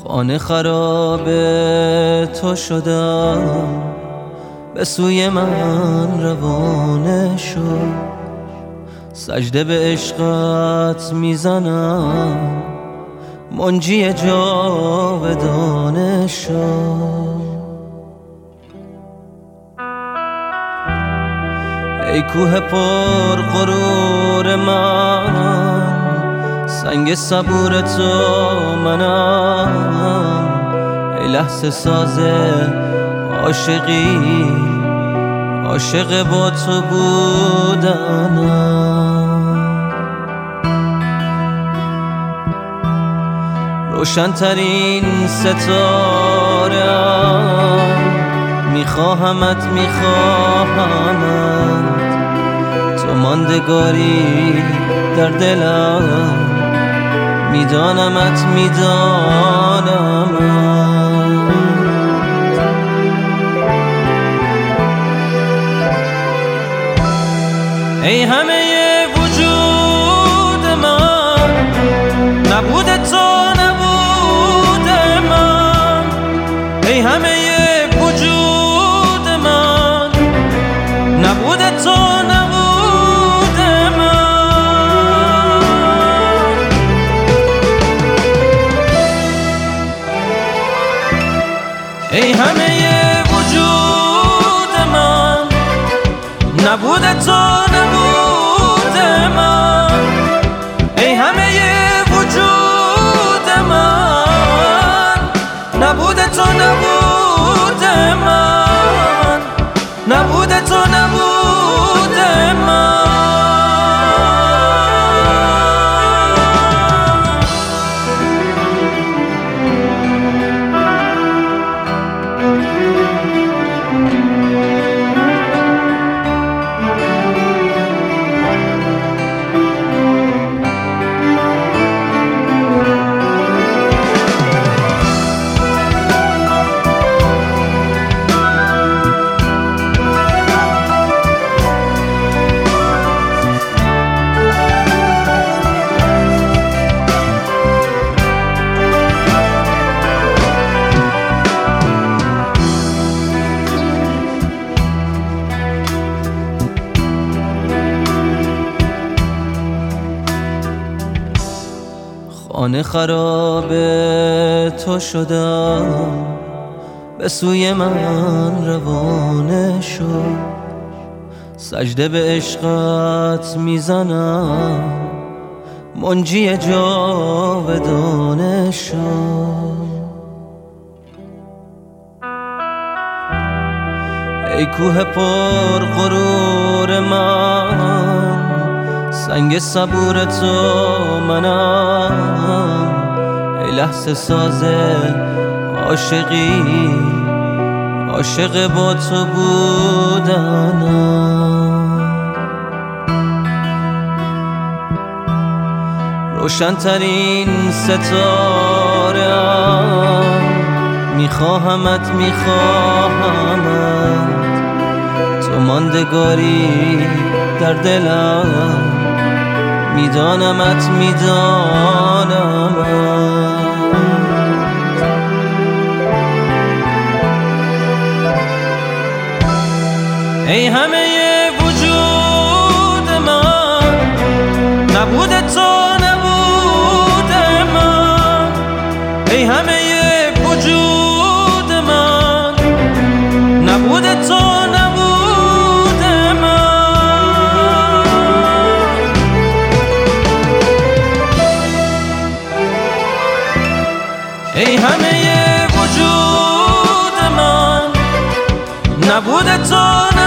خانه خراب تو شدم، به سوی من روانه شو. سجده به عشقت میزنم، منجی جاودانه شو. ای کوه پر غرور من، سنگ صبور تو منم. ای لحظه ساز عاشقی، عاشق با تو بودنم. روشن‌ترین ستاره‌ام، میخواهمت تو ماندگاری در دلم، میدانمت ای همه وجود من، نبود تو نبود من. ای همه وجود من، نبود تو نبود من. ای همه وجود من، نبود تو نبود من. ای همه وجود من، نبود تو نبود من. نبود تو نبود من. خانه خراب تو شدم، به سوی من روانه شو. سجده به عشقت میزنم، منجی جاودانه شو. ای کوه پر غرور من، سنگ صبور تو منم. ای لحظه ساز عاشقی، عاشق با تو بودنم. روشن‌ترین ستاره‌ام، میخواهمت تو ماندگاری در دلم، میدانمت ای همه وجود من، نبود تو نبود من. ای همه وجود من، نبود تو نبود من. ای همه وجود من، نبود تو